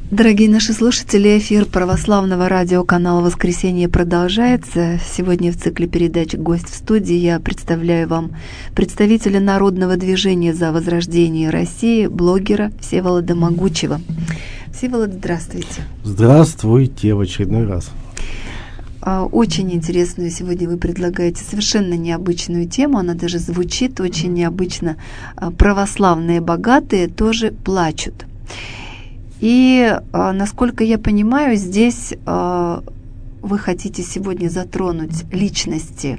Дорогие наши слушатели, эфир православного радиоканала «Воскресенье» продолжается. Сегодня в цикле передач «Гость в студии» я представляю вам представителя Народного движения за возрождение России, блогера Всеволода Могучего. Всеволод, здравствуйте. Здравствуйте в очередной раз. Очень интересную сегодня вы предлагаете, совершенно необычную тему, она даже звучит очень необычно. Православные богатые тоже плачут. И, насколько я понимаю, здесь вы хотите сегодня затронуть личности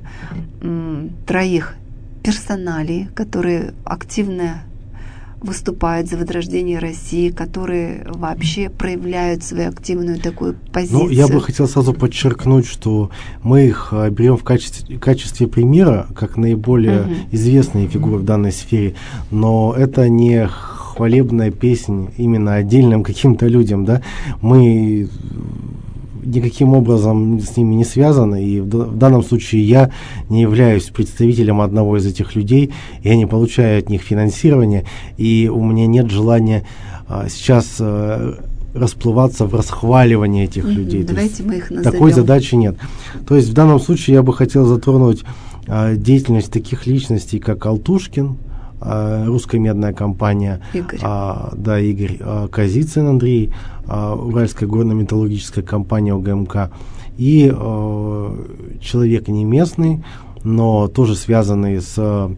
троих персоналей, которые активно выступают за возрождение России, которые вообще проявляют свою активную такую позицию. Ну, я бы хотел сразу подчеркнуть, что мы их берем в качестве примера, как наиболее известные фигуры в данной сфере, но это не хвалебная песня именно отдельным каким-то людям, да, мы никаким образом с ними не связаны, и в данном случае я не являюсь представителем одного из этих людей, я не получаю от них финансирования, и у меня нет желания сейчас расплываться в расхваливании этих людей. Давайте мы их назовем. Такой задачи нет. То есть в данном случае я бы хотел затронуть деятельность таких личностей, как Алтушкин, русская медная компания, Игорь Казицын Андрей, Уральская горно-металлургическая компания УГМК, и человек не местный, но тоже связанный с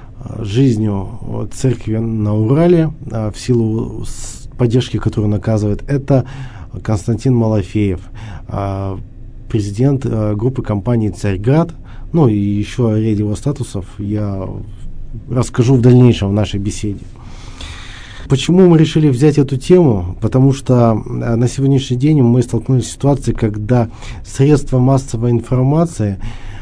жизнью церкви на Урале, в силу поддержки, которую он оказывает, это Константин Малафеев, президент группы компании «Царьград», ну и еще о ряде его статусов я расскажу в дальнейшем в нашей беседе. Почему мы решили взять эту тему? Потому что на сегодняшний день мы столкнулись с ситуацией, когда средства массовой информации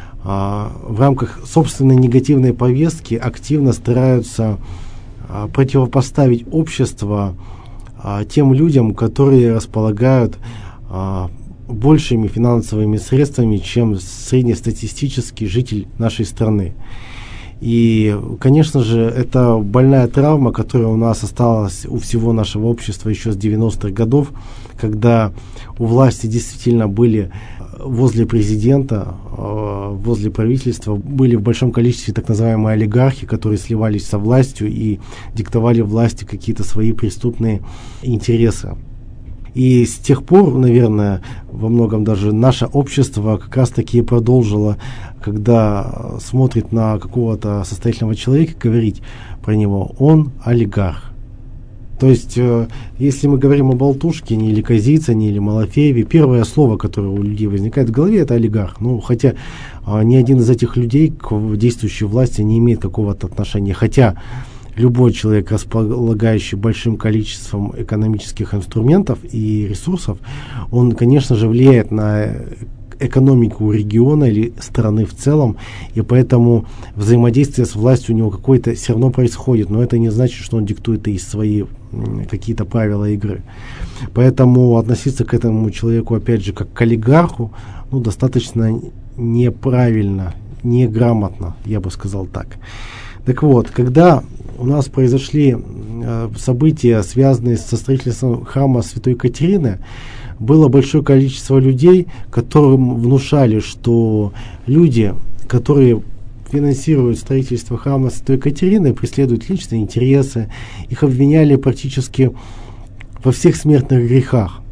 в рамках собственной негативной повестки активно стараются противопоставить общество тем людям, которые располагают большими финансовыми средствами, чем среднестатистический житель нашей страны. И, конечно же, это больная травма, которая у нас осталась у всего нашего общества еще с 90-х годов, когда у власти действительно были возле президента, возле правительства, были в большом количестве так называемые олигархи, которые сливались со властью и диктовали власти какие-то свои преступные интересы. И с тех пор, наверное, во многом даже наше общество как раз-таки продолжило, когда смотрит на какого-то состоятельного человека, говорить про него: он олигарх. То есть, если мы говорим об Алтушкине или Казицыне или Малафееве, первое слово, которое у людей возникает в голове, это олигарх. Ну, хотя ни один из этих людей к действующей власти не имеет какого-то отношения. Хотя любой человек, располагающий большим количеством экономических инструментов и ресурсов, он, конечно же, влияет на экономику региона или страны в целом, и поэтому взаимодействие с властью у него какое-то все равно происходит, но это не значит, что он диктует и свои какие-то правила игры. Поэтому относиться к этому человеку, опять же, как к олигарху, ну, достаточно неправильно, неграмотно, я бы сказал так. Так вот, когда у нас произошли события, связанные со строительством храма Святой Екатерины, было большое количество людей, которым внушали, что люди, которые финансируют строительство храма Святой Екатерины, преследуют личные интересы, их обвиняли практически во всех смертных грехах.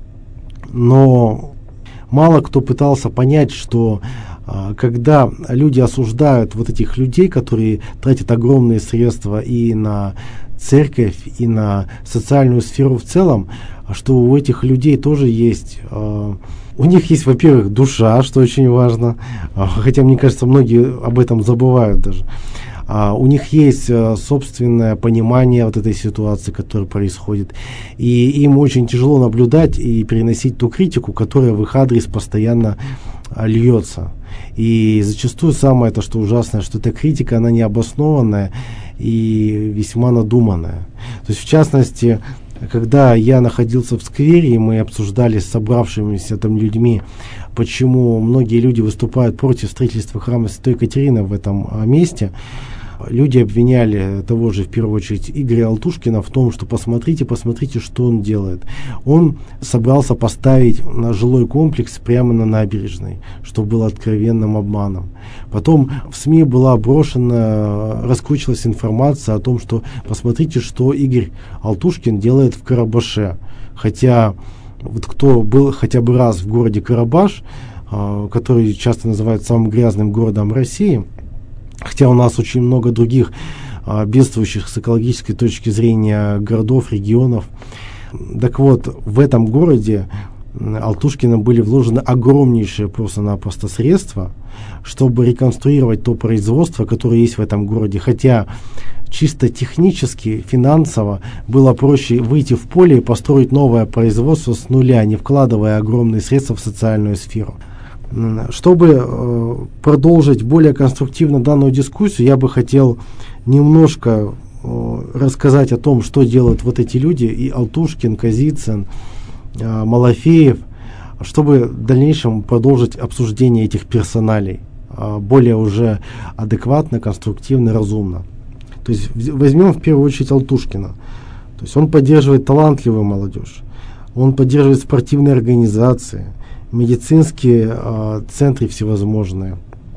Но мало кто пытался понять, что когда люди осуждают вот этих людей, которые тратят огромные средства и на церковь, и на социальную сферу в целом, что у этих людей тоже есть, у них есть, во-первых, душа, что очень важно, хотя, мне кажется, многие об этом забывают даже. У них есть собственное понимание вот этой ситуации, которая происходит. И им очень тяжело наблюдать и переносить ту критику, которая в их адрес постоянно льется. И зачастую самое то, что ужасное, что эта критика, она необоснованная и весьма надуманная. То есть, в частности, когда я находился в сквере, и мы обсуждали с собравшимися там людьми, почему многие люди выступают против строительства храма Святой Екатерины в этом месте, люди обвиняли того же, в первую очередь, Игоря Алтушкина в том, что посмотрите, что он делает. Он собрался поставить на жилой комплекс прямо на набережной, что было откровенным обманом. Потом в СМИ была брошена, раскручивалась информация о том, что посмотрите, что Игорь Алтушкин делает в Карабаше. Хотя вот кто был хотя бы раз в городе Карабаш, который часто называют самым грязным городом России, хотя у нас очень много других бедствующих с экологической точки зрения городов, регионов. Так вот, в этом городе Алтушкиным были вложены огромнейшие просто-напросто средства, чтобы реконструировать то производство, которое есть в этом городе. Хотя чисто технически, финансово было проще выйти в поле и построить новое производство с нуля, не вкладывая огромные средства в социальную сферу. Чтобы продолжить более конструктивно данную дискуссию, я бы хотел немножко рассказать о том, что делают вот эти люди, и Алтушкин, Козицын, Малафеев, чтобы в дальнейшем продолжить обсуждение этих персоналей более уже адекватно, конструктивно, разумно. То есть возьмем в первую очередь Алтушкина. То есть он поддерживает талантливую молодежь, он поддерживает спортивные организации, медицинские центры всевозможные.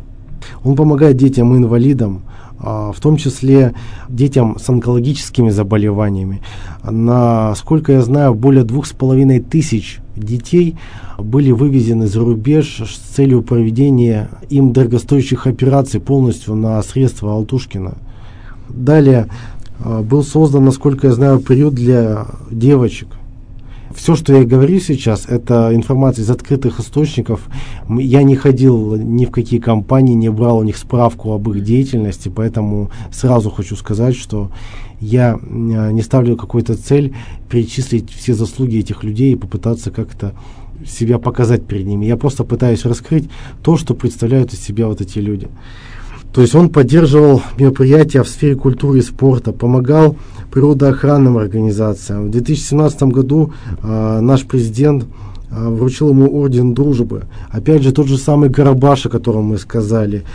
Он помогает детям и инвалидам, в том числе детям с онкологическими заболеваниями. Насколько я знаю, более 2500 детей были вывезены за рубеж с целью проведения им дорогостоящих операций полностью на средства Алтушкина. Далее был создан, насколько я знаю, приют для девочек. Все, что я говорю сейчас, это информация из открытых источников. Я не ходил ни в какие компании, не брал у них справку об их деятельности, поэтому сразу хочу сказать, что я не ставлю какую-то цель перечислить все заслуги этих людей и попытаться как-то себя показать перед ними. Я просто пытаюсь раскрыть то, что представляют из себя вот эти люди. То есть он поддерживал мероприятия в сфере культуры и спорта, помогал природоохранным организациям. В 2017 году наш президент вручил ему орден дружбы. Опять же, тот же самый Карабаш, о котором мы сказали,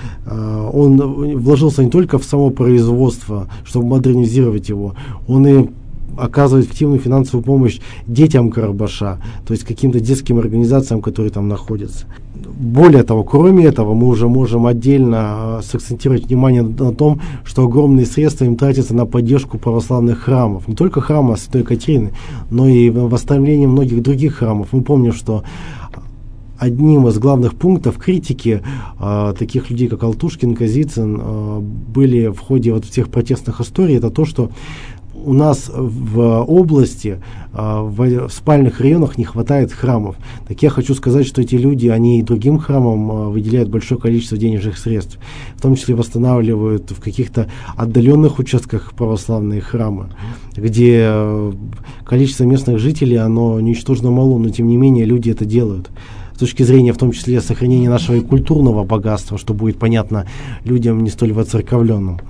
он вложился не только в само производство, чтобы модернизировать его, он и оказывает активную финансовую помощь детям Карабаша, то есть каким-то детским организациям, которые там находятся. Более того, кроме этого, мы уже можем отдельно сакцентировать внимание на том, что огромные средства им тратятся на поддержку православных храмов. Не только храма Святой Екатерины, но и восстановление многих других храмов. Мы помним, что одним из главных пунктов критики таких людей, как Алтушкин, Козицын, были в ходе вот всех протестных историй, это то, что у нас в области, в спальных районах не хватает храмов. Так я хочу сказать, что эти люди, они и другим храмам выделяют большое количество денежных средств, в том числе восстанавливают в каких-то отдаленных участках православные храмы, где количество местных жителей, оно ничтожно мало, но тем не менее люди это делают. С точки зрения, в том числе, сохранения нашего и культурного богатства, что будет понятно людям не столь воцерковленным.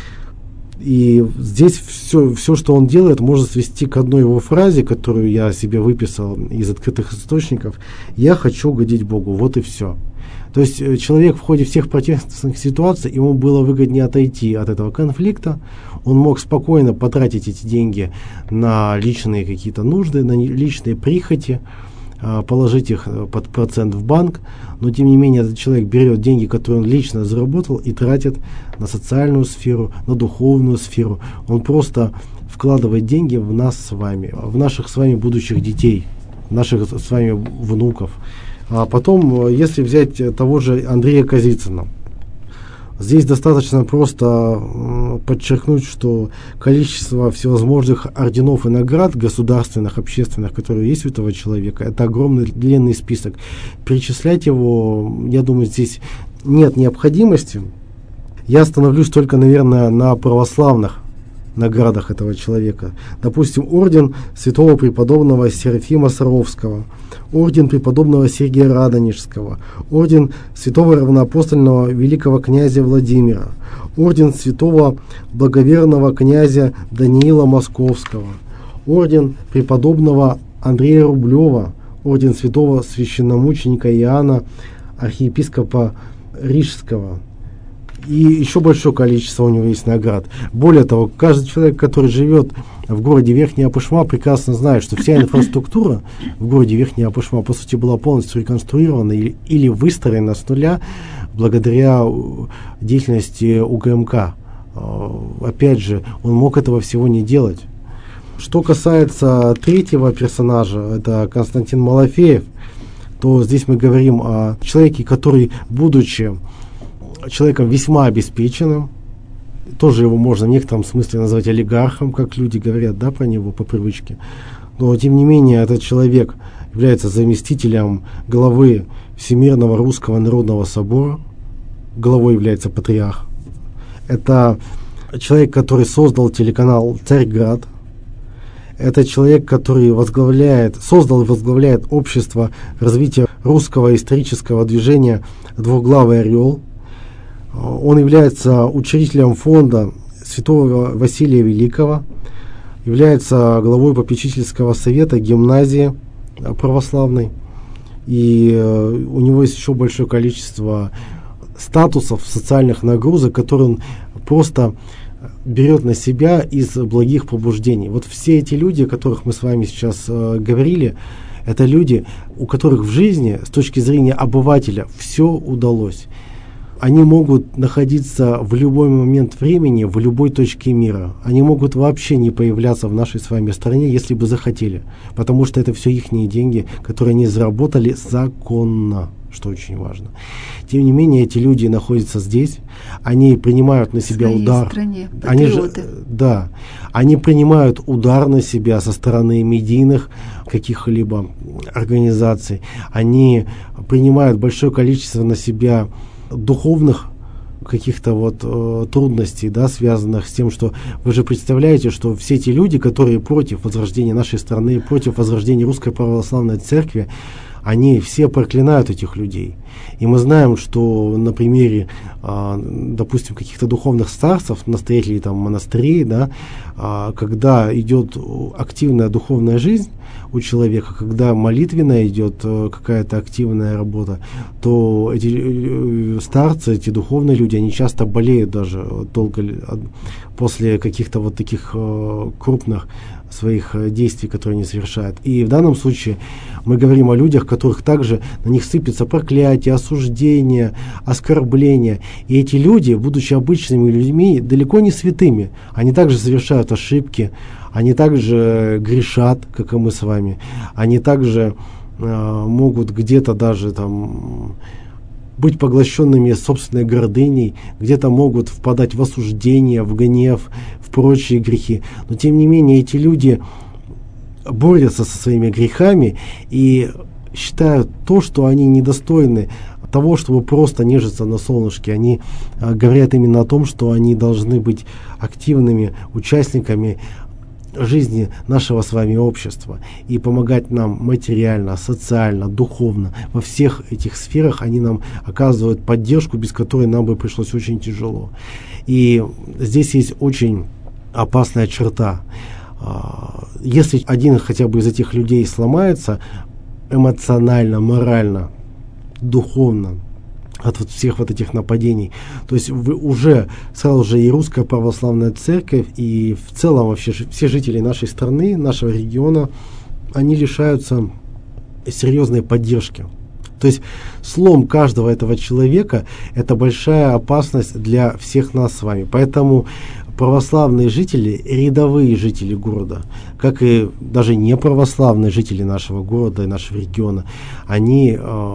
И здесь все, что он делает, можно свести к одной его фразе, которую я себе выписал из открытых источников: «Я хочу угодить Богу». Вот и все. То есть человек в ходе всех протестных ситуаций, ему было выгоднее отойти от этого конфликта, он мог спокойно потратить эти деньги на личные какие-то нужды, на личные прихоти, положить их под процент в банк, но тем не менее этот человек берет деньги, которые он лично заработал, и тратит на социальную сферу, на духовную сферу. Он просто вкладывает деньги в нас с вами, в наших с вами будущих детей, наших с вами внуков. А потом, если взять того же Андрея Козицына, здесь достаточно просто подчеркнуть, что количество всевозможных орденов и наград государственных, общественных, которые есть у этого человека, это огромный длинный список. Перечислять его, я думаю, здесь нет необходимости. Я остановлюсь только, наверное, на православных наградах этого человека. Допустим, орден святого преподобного Серафима Саровского, орден преподобного Сергия Радонежского, орден святого равноапостольного великого князя Владимира, орден святого благоверного князя Даниила Московского, орден преподобного Андрея Рублева, орден святого священномученика Иоанна, архиепископа Рижского И еще большое количество у него есть наград. Более того, каждый человек, который живет в городе Верхняя Пышма, прекрасно знает, что вся инфраструктура в городе Верхняя Пышма, по сути, была полностью реконструирована или выстроена с нуля благодаря деятельности УГМК. Опять же, он мог этого всего не делать. Что касается третьего персонажа, это Константин Малафеев, то здесь мы говорим о человеке, который, будучи человеком весьма обеспеченным, тоже его можно в некотором смысле назвать олигархом, как люди говорят, да, про него по привычке, но тем не менее этот человек является заместителем главы Всемирного Русского Народного Собора, главой является патриарх. Это человек, который создал телеканал «Царьград». Это человек, который создал и возглавляет общество развития русского исторического движения «Двуглавый орел». Он является учредителем фонда Святого Василия Великого, является главой попечительского совета гимназии православной. И у него есть еще большое количество статусов, социальных нагрузок, которые он просто берет на себя из благих побуждений. Вот все эти люди, о которых мы с вами сейчас говорили, это люди, у которых в жизни, с точки зрения обывателя, все удалось. Они могут находиться в любой момент времени, в любой точке мира. Они могут вообще не появляться в нашей с вами стране, если бы захотели. Потому что это все ихние деньги, которые они заработали законно, что очень важно. Тем не менее, эти люди находятся здесь, они принимают на себя удар. Стране, они принимают удар на себя со стороны медийных каких-либо организаций. Они принимают большое количество на себя духовных каких-то трудностей, да, связанных с тем, что вы же представляете, что все эти люди, которые против возрождения нашей страны, против возрождения Русской Православной Церкви, они все проклинают этих людей. И мы знаем, что на примере, допустим, каких-то духовных старцев, настоятелей там монастырей, да, когда идет активная духовная жизнь у человека, когда молитвенно идет какая-то активная работа, то эти старцы, эти духовные люди, они часто болеют даже долго после каких-то вот таких крупных своих действий, которые они совершают. И в данном случае мы говорим о людях, которых также на них сыпется проклятие, осуждение, оскорбление. И эти люди, будучи обычными людьми, далеко не святыми, они также совершают ошибки, они также грешат, как и мы с вами. Они также могут где-то даже там быть поглощенными собственной гордыней, где-то могут впадать в осуждение, в гнев, в прочие грехи. Но тем не менее эти люди борются со своими грехами и считают то, что они недостойны того, чтобы просто нежиться на солнышке. Они говорят именно о том, что они должны быть активными участниками жизни нашего с вами общества и помогать нам материально, социально, духовно. Во всех этих сферах они нам оказывают поддержку, без которой нам бы пришлось очень тяжело. И здесь есть очень опасная черта. Если один хотя бы из этих людей сломается эмоционально, морально, духовно, от всех этих нападений. То есть уже сразу же и Русская Православная Церковь, и в целом вообще все жители нашей страны, нашего региона, они лишаются серьезной поддержки. То есть слом каждого этого человека – это большая опасность для всех нас с вами. Поэтому православные жители, рядовые жители города, как и даже неправославные жители нашего города и нашего региона, они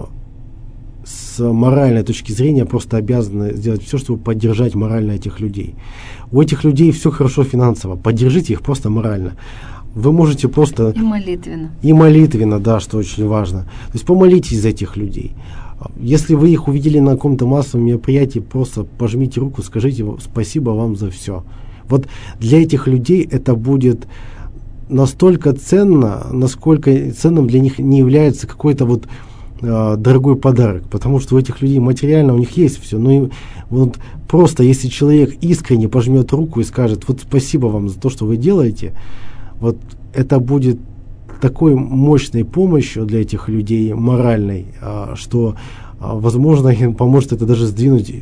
с моральной точки зрения просто обязаны сделать все, чтобы поддержать морально этих людей. У этих людей все хорошо финансово. Поддержите их просто морально. Вы можете просто... И молитвенно. И молитвенно, да, что очень важно. То есть помолитесь за этих людей. Если вы их увидели на каком-то массовом мероприятии, просто пожмите руку, скажите спасибо вам за все. Вот для этих людей это будет настолько ценно, насколько ценным для них не является какой-то дорогой подарок, потому что у этих людей материально у них есть все. Но вот просто если человек искренне пожмет руку и скажет спасибо вам за то, что вы делаете, вот это будет такой мощной помощью для этих людей, моральной, что возможно им поможет это даже сдвинуть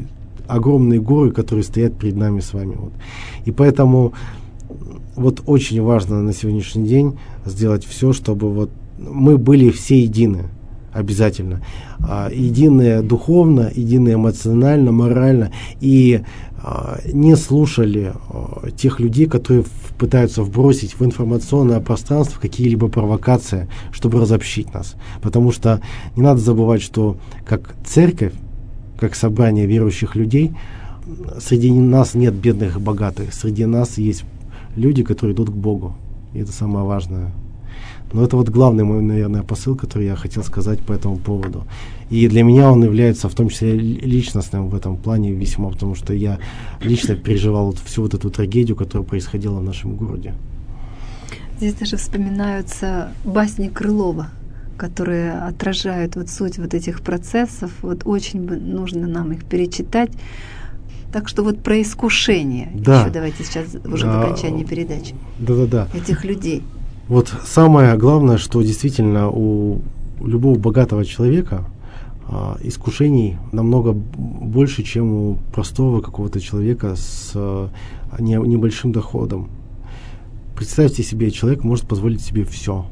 огромные горы, которые стоят перед нами с вами. Вот. И поэтому вот очень важно на сегодняшний день сделать все, чтобы вот мы были все едины. Обязательно. Единые духовно, единые эмоционально, морально. И не слушали тех людей, которые пытаются вбросить в информационное пространство какие-либо провокации, чтобы разобщить нас. Потому что не надо забывать, что как церковь, как собрание верующих людей, среди нас нет бедных и богатых. Среди нас есть люди, которые идут к Богу. И это самое важное. Но это вот главный мой, наверное, посыл, который я хотел сказать по этому поводу. И для меня он является в том числе личностным в этом плане весьма, потому что я лично переживал вот всю вот эту трагедию, которая происходила в нашем городе. Здесь даже вспоминаются басни Крылова, которые отражают вот суть вот этих процессов. Вот очень нужно нам их перечитать. Так что вот про искушение. Да. Еще давайте сейчас уже в окончании передачи. Да. Этих людей. Вот самое главное, что действительно у любого богатого человека искушений намного больше, чем у простого какого-то человека с небольшим доходом. Представьте себе, человек может позволить себе все.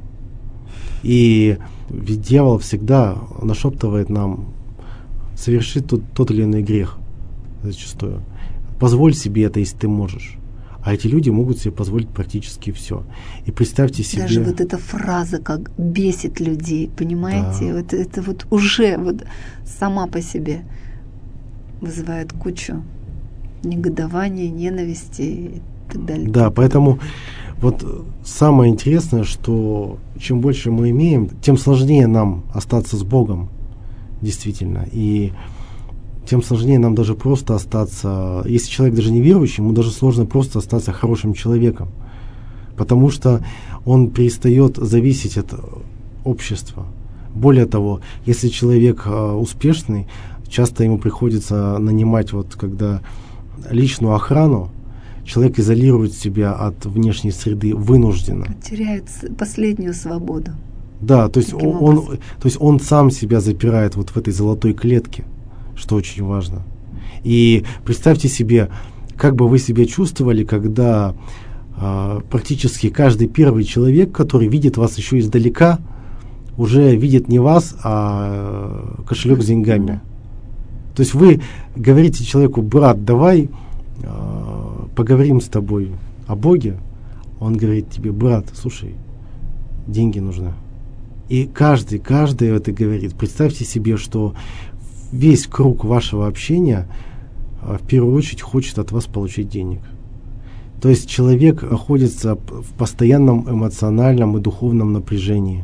И ведь дьявол всегда нашептывает нам совершить тот или иной грех зачастую. Позволь себе это, если ты можешь. А эти люди могут себе позволить практически все. И представьте себе... Даже вот эта фраза, как бесит людей, понимаете? Да. Вот это вот уже вот сама по себе вызывает кучу негодования, ненависти и так далее. Да, поэтому вот самое интересное, что чем больше мы имеем, тем сложнее нам остаться с Богом, действительно. И тем сложнее нам даже просто остаться, если человек даже не верующий, ему даже сложно просто остаться хорошим человеком, потому что он перестает зависеть от общества. Более того, если человек успешный, часто ему приходится нанимать, вот когда личную охрану, человек изолирует себя от внешней среды вынужденно. Теряет последнюю свободу. Да, то есть он сам себя запирает вот в этой золотой клетке, что очень важно. И представьте себе, как бы вы себя чувствовали, когда практически каждый первый человек, который видит вас еще издалека, уже видит не вас, а кошелек с деньгами. То есть вы говорите человеку: брат, давай поговорим с тобой о Боге. Он говорит тебе: брат, слушай, деньги нужны. И каждый это говорит. Представьте себе, что весь круг вашего общения в первую очередь хочет от вас получить денег. То есть человек находится в постоянном эмоциональном и духовном напряжении.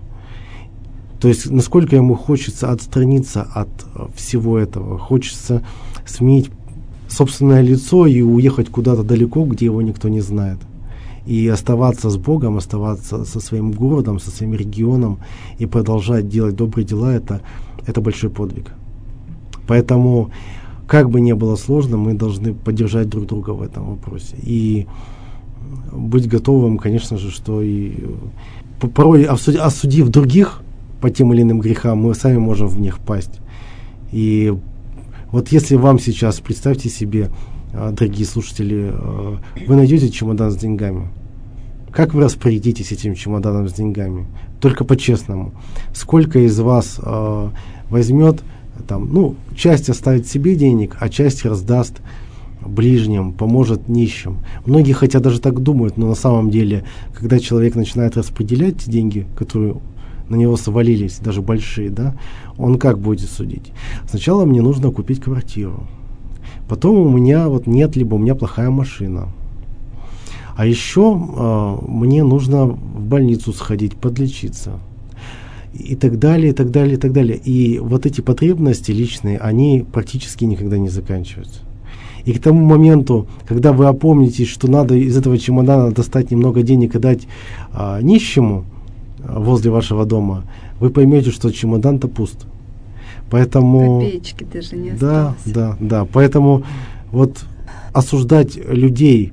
То есть насколько ему хочется отстраниться от всего этого, хочется сменить собственное лицо и уехать куда-то далеко, где его никто не знает. И оставаться с Богом, оставаться со своим городом, со своим регионом и продолжать делать добрые дела, это большой подвиг. Поэтому, как бы ни было сложно, мы должны поддержать друг друга в этом вопросе. И быть готовым, конечно же, что и порой осудив других по тем или иным грехам, мы сами можем в них пасть. И вот если вам сейчас, представьте себе, дорогие слушатели, вы найдете чемодан с деньгами. Как вы распорядитесь этим чемоданом с деньгами? Только по-честному. Сколько из вас возьмет, часть оставит себе денег, а часть раздаст ближним, поможет нищим. Многие хотя даже так думают, но на самом деле, когда человек начинает распределять деньги, которые на него свалились, даже большие, да, он как будет судить? Сначала мне нужно купить квартиру. Потом у меня нет, либо у меня плохая машина. А еще мне нужно в больницу сходить, подлечиться. И так далее, и так далее, и так далее. И вот эти потребности личные, они практически никогда не заканчиваются. И к тому моменту, когда вы опомнитесь, что надо из этого чемодана достать немного денег и дать нищему возле вашего дома, вы поймете, что чемодан-то пуст. Поэтому... Копеечки даже не осталось. Да. Поэтому вот осуждать людей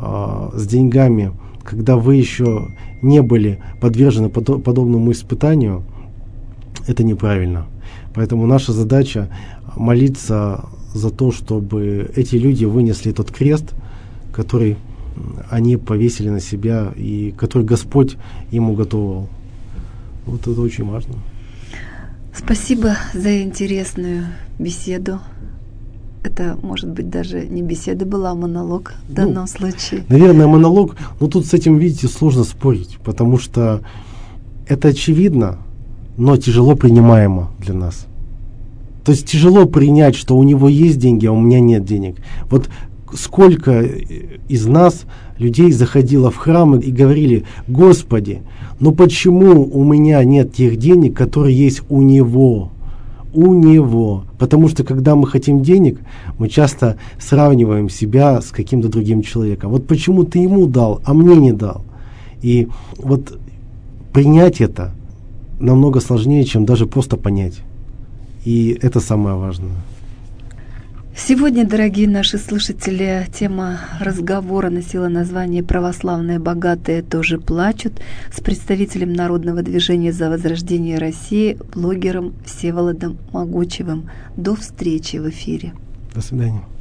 с деньгами, когда вы еще не были подвержены подобному испытанию, это неправильно. Поэтому наша задача молиться за то, чтобы эти люди вынесли тот крест, который они повесили на себя и который Господь им уготовил. Вот это очень важно. Спасибо за интересную беседу. Это, может быть, даже не беседа была, а монолог в данном случае. Наверное, монолог, но тут с этим, видите, сложно спорить, потому что это очевидно, но тяжело принимаемо для нас. То есть тяжело принять, что у него есть деньги, а у меня нет денег. Вот сколько из нас людей заходило в храм и говорили: Господи, но почему у меня нет тех денег, которые есть у него? У него. Потому что когда мы хотим денег, мы часто сравниваем себя с каким-то другим человеком. Вот почему ты ему дал, а мне не дал? И вот принять это намного сложнее, чем даже просто понять. И это самое важное. Сегодня, дорогие наши слушатели, тема разговора носила название «Православные богатые тоже плачут» с представителем Народного движения за возрождение России, блогером Всеволодом Могучевым. До встречи в эфире. До свидания.